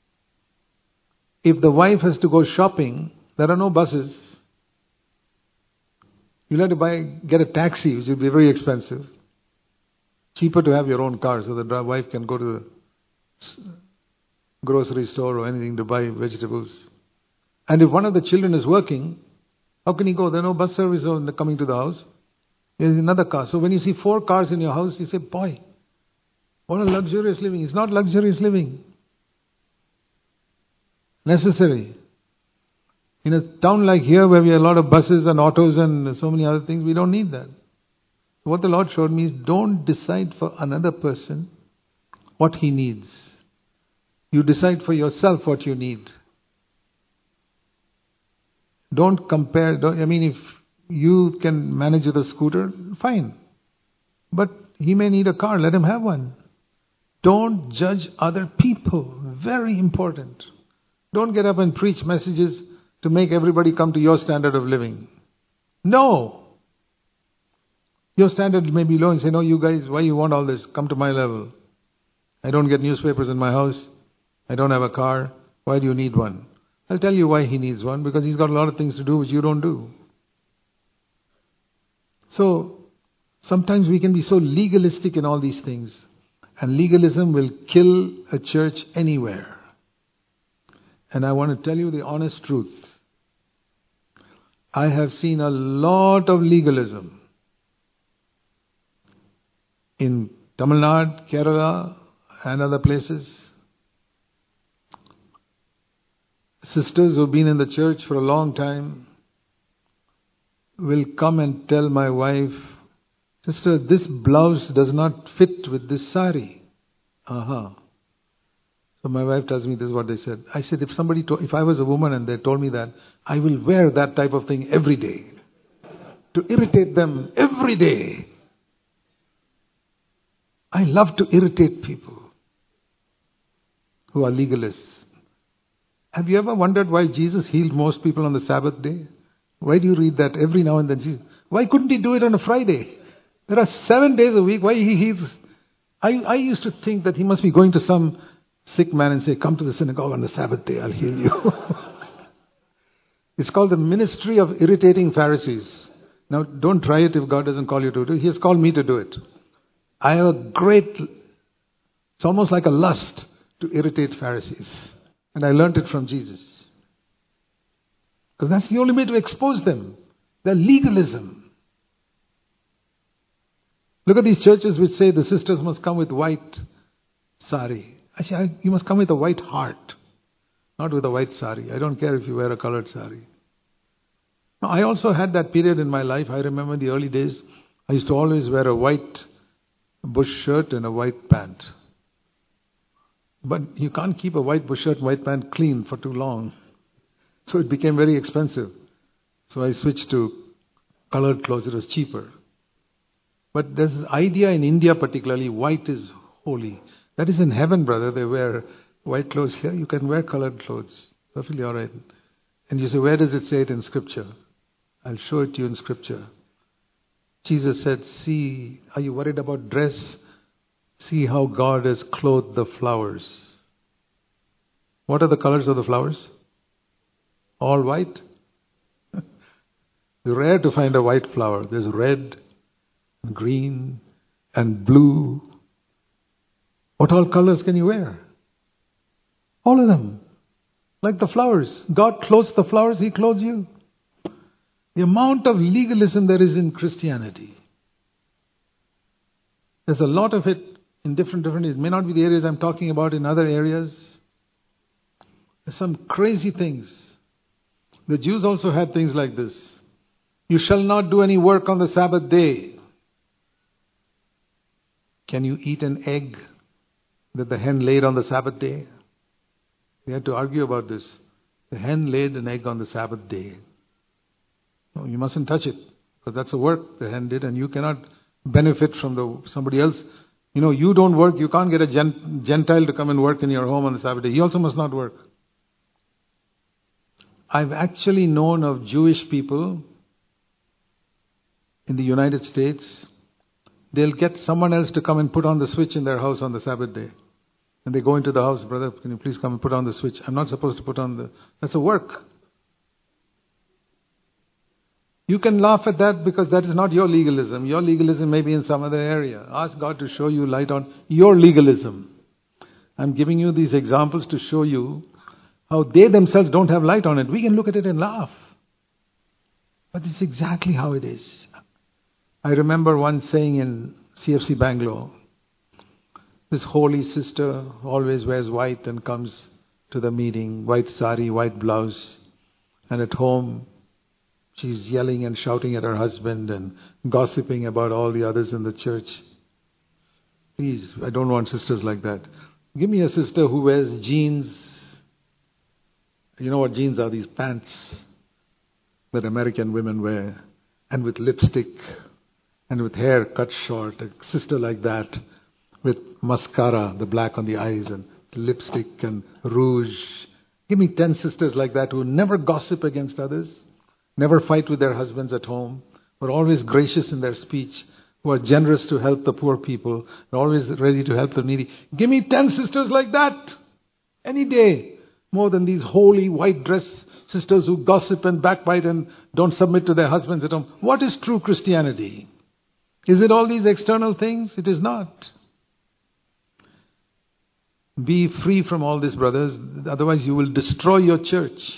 If the wife has to go shopping, there are no buses. You'll have to buy, get a taxi, which will be very expensive. Cheaper to have your own car so that the wife can go to the grocery store or anything to buy vegetables. And if one of the children is working, how can he go? There are no bus service coming to the house. There is another car. So when you see four cars in your house, you say, boy, what a luxurious living. It's not luxurious living. Necessary. In a town like here where we have a lot of buses and autos and so many other things, we don't need that. What the Lord showed me is, don't decide for another person what he needs. You decide for yourself what you need. Don't compare. Don't, I mean, if you can manage with a scooter, fine. But he may need a car. Let him have one. Don't judge other people. Very important. Don't get up and preach messages to make everybody come to your standard of living. No. Your standard may be low and say, no, you guys, why you want all this? Come to my level. I don't get newspapers in my house. I don't have a car. Why do you need one? I'll tell you why he needs one. Because he's got a lot of things to do which you don't do. So, sometimes we can be so legalistic in all these things. And legalism will kill a church anywhere. And I want to tell you the honest truth. I have seen a lot of legalism in Tamil Nadu, Kerala, and other places. Sisters who've been in the church for a long time will come and tell my wife, sister, this blouse does not fit with this sari. Uh-huh. So my wife tells me this is what they said. I said, if somebody, to- if I was a woman and they told me that, I will wear that type of thing every day. To irritate them every day. I love to irritate people who are legalists. Have you ever wondered why Jesus healed most people on the Sabbath day? Why do you read that every now and then? Jesus, why couldn't he do it on a Friday? There are seven days a week. Why he heals? I, I used to think that he must be going to some sick man and say, come to the synagogue on the Sabbath day, I'll heal you. It's called the ministry of irritating Pharisees. Now, don't try it if God doesn't call you to do it. He has called me to do it. I have a great, it's almost like a lust to irritate Pharisees. And I learned it from Jesus. Because that's the only way to expose them. Their legalism. Look at these churches which say the sisters must come with white sari. I say, you must come with a white heart, not with a white sari. I don't care if you wear a colored sari. Now, I also had that period in my life. I remember in the early days, I used to always wear a white bush shirt and a white pant. But you can't keep a white bush shirt and white pant clean for too long. So it became very expensive. So I switched to colored clothes. It was cheaper. But there's this idea in India particularly, white is holy. That is in heaven, brother. They wear white clothes here. You can wear colored clothes. Perfectly all right. And you say, where does it say it in Scripture? I'll show it to you in Scripture. Jesus said, see, are you worried about dress? See how God has clothed the flowers. What are the colors of the flowers? All white? It's rare to find a white flower. There's red, and green, and blue. What all colors can you wear? All of them. Like the flowers. God clothes the flowers, He clothes you. The amount of legalism there is in Christianity. There's a lot of it in different, different, it may not be the areas I'm talking about, in other areas. There's some crazy things. The Jews also had things like this. You shall not do any work on the Sabbath day. Can you eat an egg that the hen laid on the Sabbath day? They had to argue about this. The hen laid an egg on the Sabbath day. No, you mustn't touch it, because that's a work the hen did, and you cannot benefit from the somebody else. You know, you don't work, you can't get a Gentile to come and work in your home on the Sabbath day. He also must not work. I've actually known of Jewish people in the United States. They'll get someone else to come and put on the switch in their house on the Sabbath day. And they go into the house, brother, can you please come and put on the switch? I'm not supposed to put on the... That's a work. You can laugh at that because that is not your legalism. Your legalism may be in some other area. Ask God to show you light on your legalism. I'm giving you these examples to show you how they themselves don't have light on it. We can look at it and laugh. But it's exactly how it is. I remember one saying in C F C Bangalore, this holy sister always wears white and comes to the meeting, white sari, white blouse, and at home she's yelling and shouting at her husband and gossiping about all the others in the church. Please, I don't want sisters like that. Give me a sister who wears jeans. You know what jeans are? These pants that American women wear. And with lipstick and with hair cut short. A sister like that with mascara, the black on the eyes, and lipstick and rouge. Give me ten sisters like that who never gossip against others. Never fight with their husbands at home, but always gracious in their speech, who are generous to help the poor people, and always ready to help the needy. Give me ten sisters like that, any day, more than these holy white dress sisters who gossip and backbite and don't submit to their husbands at home. What is true Christianity? Is it all these external things? It is not. Be free from all this, brothers, otherwise you will destroy your church.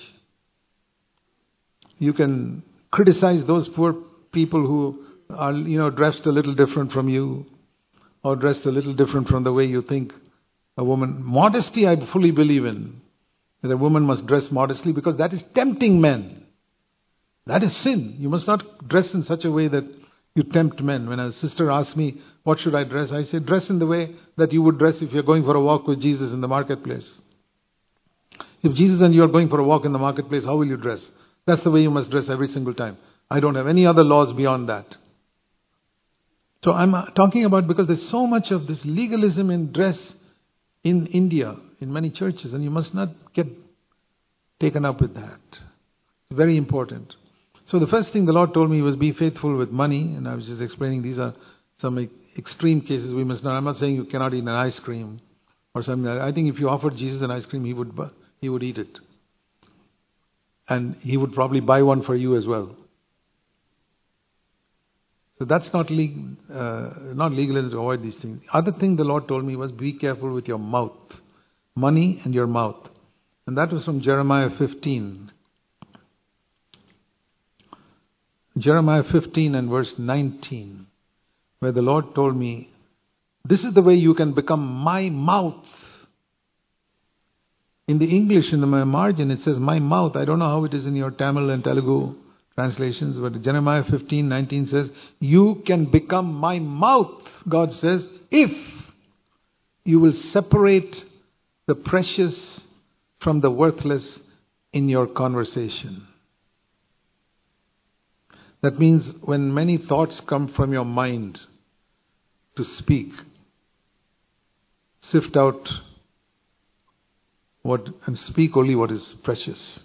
You can criticize those poor people who are, you know, dressed a little different from you, or dressed a little different from the way you think a woman. Modesty I fully believe in. That a woman must dress modestly because that is tempting men. That is sin. You must not dress in such a way that You tempt men. When a sister asks me, what should I dress? I say, dress in the way that you would dress if you're going for a walk with Jesus in the marketplace. If Jesus and you are going for a walk in the marketplace, how will you dress? That's the way you must dress every single time. I don't have any other laws beyond that. So I'm talking about, because there's so much of this legalism in dress in India, in many churches, and you must not get taken up with that. It's very important. So the first thing the Lord told me was be faithful with money, and I was just explaining these are some extreme cases we must not. I'm not saying you cannot eat an ice cream or something. I think if you offered Jesus an ice cream, he would he would eat it, and he would probably buy one for you as well. So that's not legal, uh, not legal to avoid these things. The other thing the Lord told me was be careful with your mouth, money and your mouth, and that was from Jeremiah fifteen. Jeremiah fifteen and verse nineteen, where the Lord told me, this is the way you can become my mouth. In the English, in the margin, it says my mouth. I don't know how it is in your Tamil and Telugu translations, but Jeremiah fifteen nineteen says, you can become my mouth, God says, if you will separate the precious from the worthless in your conversation. That means when many thoughts come from your mind to speak, sift out what and speak only what is precious.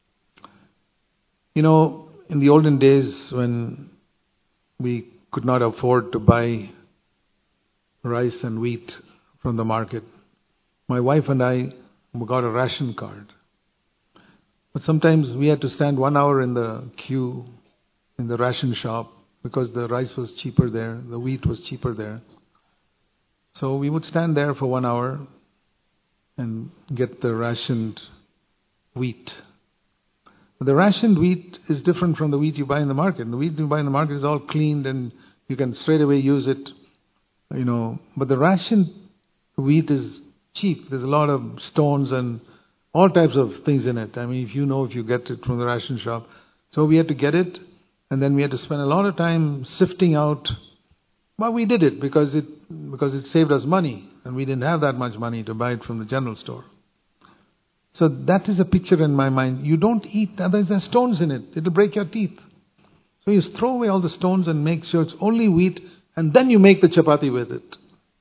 You know, in the olden days when we could not afford to buy rice and wheat from the market, my wife and I got a ration card. But sometimes we had to stand one hour in the queue in the ration shop because the rice was cheaper there, the wheat was cheaper there. So we would stand there for one hour and get the rationed wheat. The rationed wheat is different from the wheat you buy in the market. The wheat you buy in the market is all cleaned and you can straight away use it, you know. But the rationed wheat is cheap. There's a lot of stones and all types of things in it. I mean, if you know, if you get it from the ration shop. So we had to get it, and then we had to spend a lot of time sifting out. But we did it because it because it saved us money, and we didn't have that much money to buy it from the general store. So that is a picture in my mind. You don't eat, there's stones in it. It'll break your teeth. So you throw away all the stones and make sure it's only wheat, and then you make the chapati with it.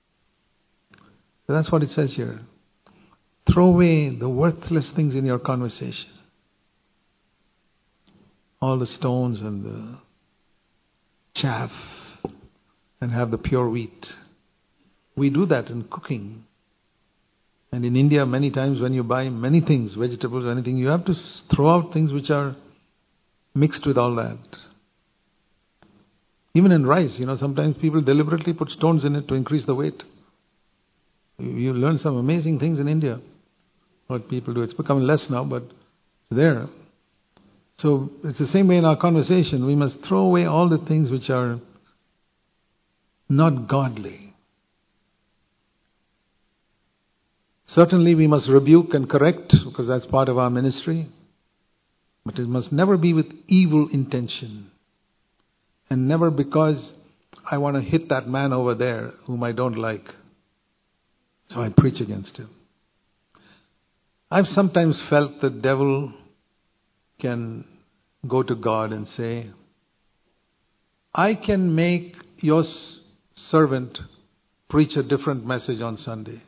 So that's what it says here. Throw away the worthless things in your conversation. All the stones and the chaff, and have the pure wheat. We do that in cooking. And in India, many times when you buy many things, vegetables, anything, you have to throw out things which are mixed with all that. Even in rice, you know, sometimes people deliberately put stones in it to increase the weight. You learn some amazing things in India, what people do. It's becoming less now, but it's there. So it's the same way in our conversation. We must throw away all the things which are not godly. Certainly we must rebuke and correct, because that's part of our ministry. But it must never be with evil intention. And never because I want to hit that man over there whom I don't like. So I preach against him. I've sometimes felt the devil can go to God and say, I can make your servant preach a different message on Sunday.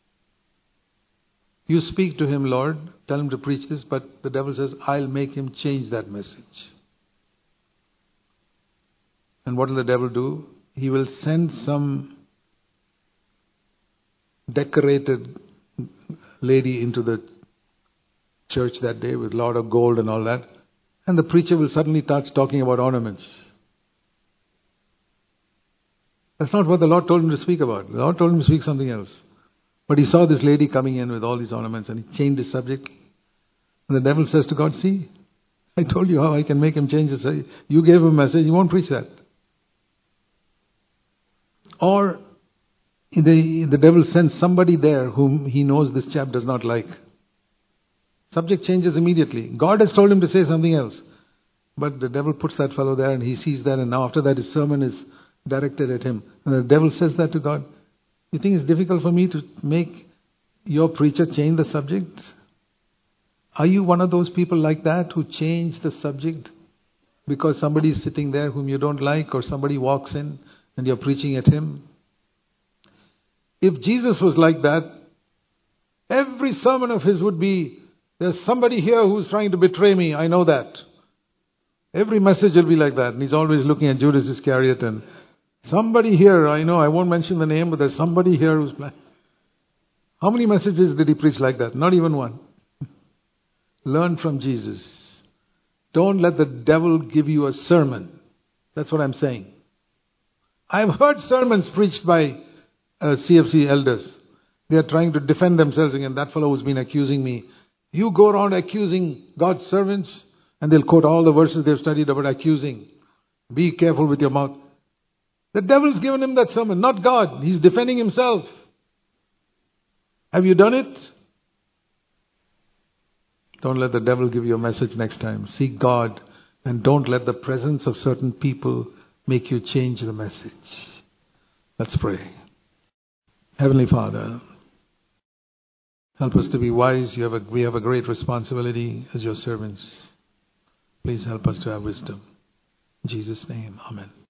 You speak to him, Lord, tell him to preach this, but the devil says, I'll make him change that message. And what will the devil do? He will send some decorated lady into the church that day with a lot of gold and all that. And the preacher will suddenly start talking about ornaments. That's not what the Lord told him to speak about. The Lord told him to speak something else. But he saw this lady coming in with all these ornaments and he changed his subject. And the devil says to God, see, I told you how I can make him change his subject. You gave him a message, he won't preach that. Or the, the devil sends somebody there whom he knows this chap does not like. Subject changes immediately. God has told him to say something else. But the devil puts that fellow there and he sees that, and now after that his sermon is directed at him. And the devil says that to God. You think it's difficult for me to make your preacher change the subject? Are you one of those people like that who change the subject because somebody is sitting there whom you don't like, or somebody walks in and you're preaching at him? If Jesus was like that, every sermon of his would be, there's somebody here who's trying to betray me, I know that. Every message will be like that. And he's always looking at Judas Iscariot and somebody here, I know, I won't mention the name, but there's somebody here who's planning. How many messages did he preach like that? Not even one. Learn from Jesus. Don't let the devil give you a sermon. That's what I'm saying. I've heard sermons preached by uh, C F C elders. They are trying to defend themselves again. That fellow who's been accusing me. You go around accusing God's servants, and they'll quote all the verses they've studied about accusing. Be careful with your mouth. The devil's given him that sermon, not God. He's defending himself. Have you done it? Don't let the devil give you a message next time. Seek God, and don't let the presence of certain people make you change the message. Let's pray. Heavenly Father, help us to be wise. You have a, we have a great responsibility as your servants. Please help us to have wisdom. In Jesus' name, amen.